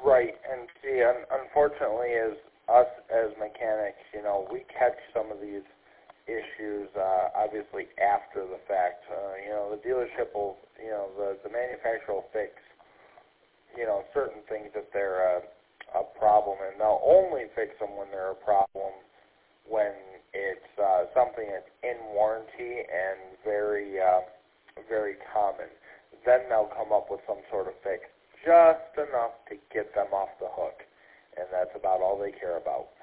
Right, and see, unfortunately, as us as mechanics, we catch some of these issues obviously after the fact. The dealership will, the manufacturer will fix, certain things if they're a problem, and they'll only fix them when they're a problem when it's something that's in warranty and very, very common. Then they'll come up with some sort of fix, just enough to get them off the hook, and that's about all they care about.